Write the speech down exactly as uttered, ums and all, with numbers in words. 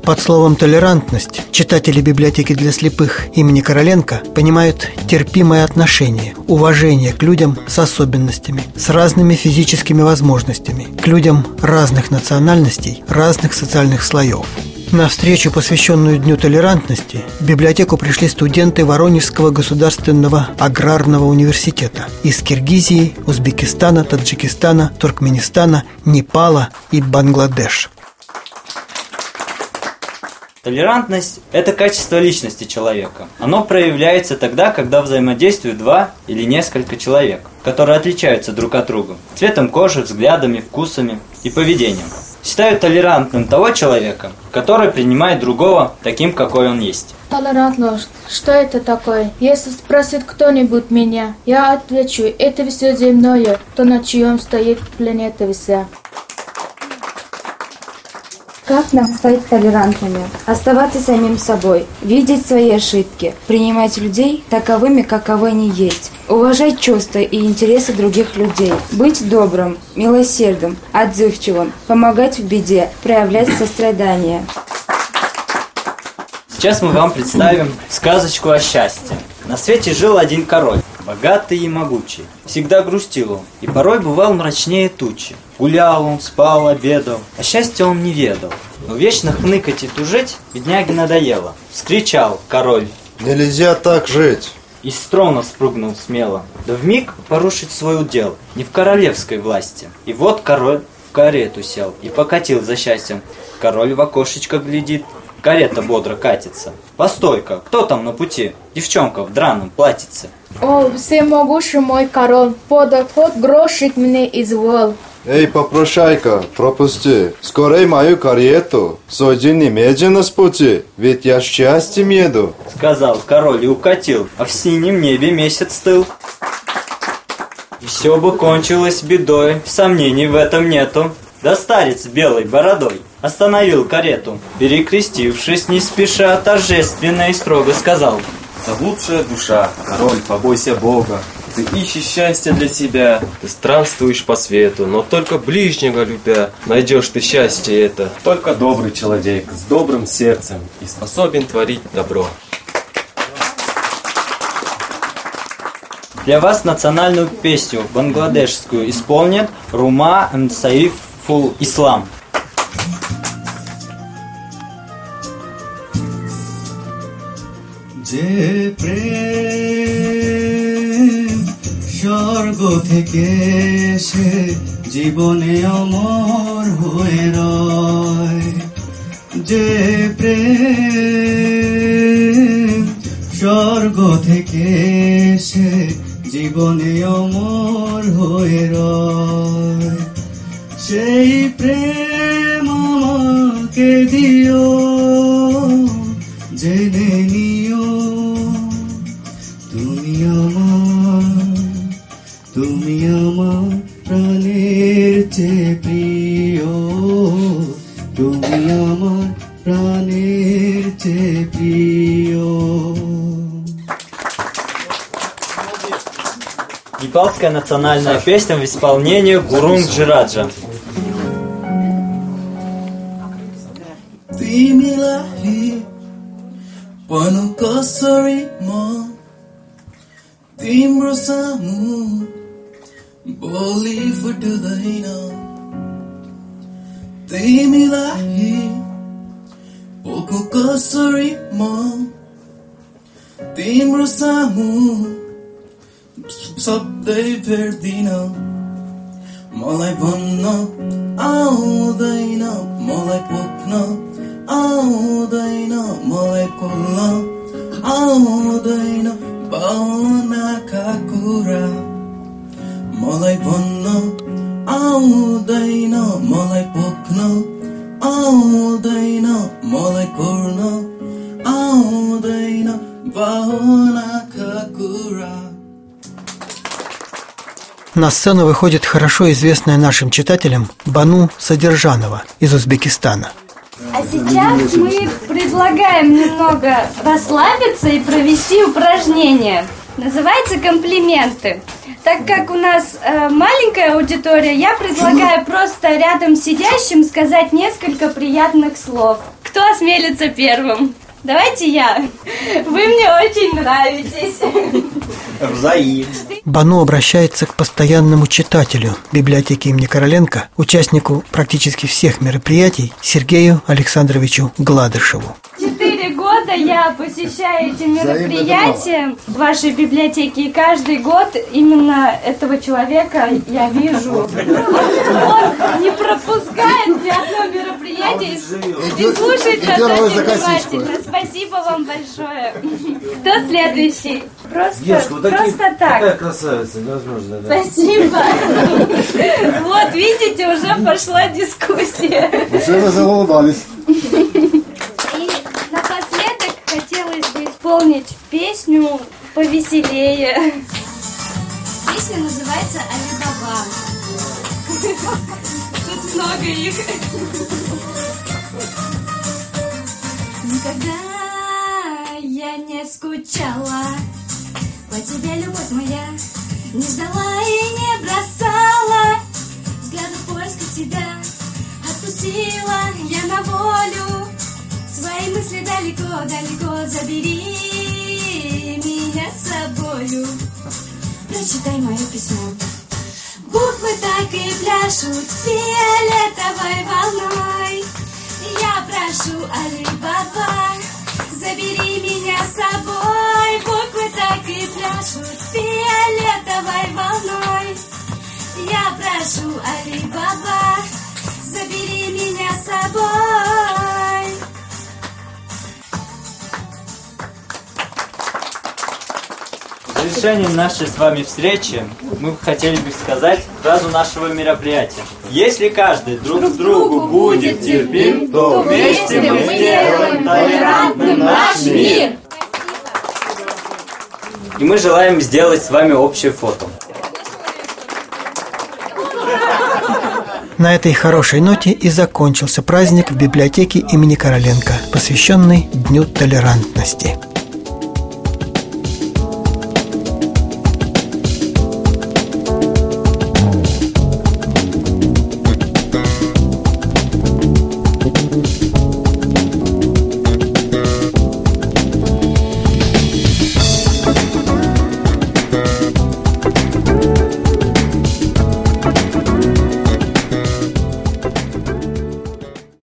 Под словом «толерантность» читатели библиотеки для слепых имени Короленко понимают терпимое отношение, уважение к людям с особенностями, с разными физическими возможностями, к людям разных национальностей, разных социальных слоев. На встречу, посвященную Дню толерантности, в библиотеку пришли студенты Воронежского государственного аграрного университета из Киргизии, Узбекистана, Таджикистана, Туркменистана, Непала и Бангладеш. Толерантность – это качество личности человека. Оно проявляется тогда, когда взаимодействуют два или несколько человек, которые отличаются друг от друга цветом кожи, взглядами, вкусами и поведением. Считают толерантным того человека, который принимает другого таким, какой он есть. Толерантность. Что это такое? Если спросит кто-нибудь меня, я отвечу, это все земное, то на чьем стоит планета вся. Как нам стать толерантными? Оставаться самим собой, видеть свои ошибки, принимать людей таковыми, каковы они есть, уважать чувства и интересы других людей, быть добрым, милосердным, отзывчивым, помогать в беде, проявлять сострадание. Сейчас мы вам представим сказочку о счастье. На свете жил один король, богатый и могучий. Всегда грустил он, и порой бывал мрачнее тучи. Гулял он, спал, обедал, а счастья он не ведал. Но вечно хныкать и тужить бедняге надоело. Вскричал король: «Нельзя так жить!» И с трона спрыгнул смело, да вмиг порушить свой удел не в королевской власти. И вот король в карету сел и покатил за счастьем. Король в окошечко глядит, карета бодро катится. Постой-ка, кто там на пути? Девчонка в драном платьице. О, всемогущий мой король, подай хоть грошик мне извол. Эй, попрощай-ка, пропусти. Скорей мою карету. Сойди немедленно с пути, ведь я счастьем еду. Сказал король и укатил, а в синем небе месяц стыл. И все бы кончилось бедой, сомнений в этом нету. Да старец белой бородой остановил карету. Перекрестившись не спеша, торжественно и строго сказал: «Заблудшая душа, король, побойся Бога. Ты ищешь счастья для себя, ты странствуешь по свету, но только ближнего любя найдешь ты счастье это. Только добрый человек с добрым сердцем и способен творить добро». Для вас национальную песню бангладешскую исполнит Рума Саифул Ислам. যে প্রেম স্বর্গ থেকে এসে জীবনে অমর হয়ে রয়, যে প্রেম স্বর্গ থেকে এসে জীবনে অমর হয়ে রয়, সেই প্রেম আমাকে দিও, জেনে নিও তুমি আমার, তুমি আমার প্রাণের চেয়ে প্রিয়, তুমি আমার প্রাণের চেয়ে প্রিয়। Непалская национальная песня в исполнении Гурунг Джираджа. तिमीलाई पढ्नु कसरी म तिम्रो सामु बोली फुट्दैन, तिमीलाई पोको कसरी म तिम्रो सामु शब्दै भेट्दिन, मलाई भन्न आउँदैन, मलाई पोख्न आउँदैन, मलाई खोल्न आउँदैन भावनाका कुरा, मलाई भन्न आउँदैन, मलाई पोख्न आउँदैन, मलाई खोल्न आउँदैन भावनाका कुरा. На сцену выходит хорошо известная нашим читателям Бану Садержанова из Узбекистана. А сейчас мы предлагаем немного расслабиться и провести упражнение. Называется «Комплименты». Так как у нас э, маленькая аудитория, я предлагаю просто рядом сидящим сказать несколько приятных слов. Кто осмелится первым? Давайте я. Вы мне очень нравитесь. Взаимно. Бану обращается к постоянному читателю библиотеки имени Короленко, участнику практически всех мероприятий Сергею Александровичу Гладышеву. Четыре года я посещаю эти мероприятия в вашей библиотеке, и каждый год именно этого человека я вижу. Он не пропускает ни одно мероприятие и слушает нас очень внимательно. Спасибо вам большое. Кто следующий? Просто, Девушка, вот такие, просто так. Такая красавица, невозможно. Да. Спасибо. Вот, видите, уже пошла дискуссия. Уже вы заулыбались. И напоследок хотелось бы исполнить песню повеселее. Песня называется «Али-Баба». Тут много их. Никогда я не скучала по тебе, любовь моя, не ждала и не бросала взгляд в поисках тебя. Отпустила я на волю свои мысли далеко-далеко. Забери меня с собою, прочитай мое письмо. Буквы так и пляшут фиолетовой волной. Я прошу, Али-Баба, забери меня с собой. Буквы так и пляшут фиолетовой волной. Я прошу, Али-Баба, забери меня с собой. В завершении нашей с вами встречи мы хотели бы сказать фразу нашего мероприятия. Если каждый друг, друг другу будет терпим, то вместе мы сделаем толерантным наш мир. И мы желаем сделать с вами общее фото. На этой хорошей ноте и закончился праздник в библиотеке имени Короленко, посвященный Дню толерантности.